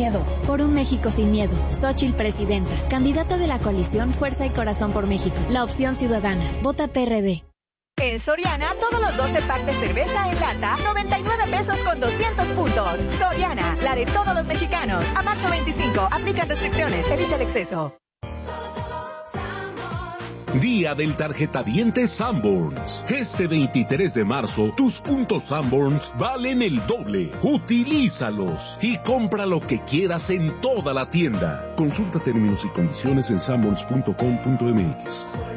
miedo. Por un México sin miedo. Xóchitl Presidenta. Candidata de la coalición Fuerza y Corazón por México. La opción ciudadana. Vota PRD. En Soriana, todos los 12 packs de cerveza en lata, 99 pesos con 200 puntos. Soriana, la de todos los mexicanos. A marzo 25, aplican restricciones, evita el exceso. Día del tarjetaviente Sanborns. Este 23 de marzo, tus puntos Sanborns valen el doble. Utilízalos y compra lo que quieras en toda la tienda. Consulta términos y condiciones en sanborns.com.mx.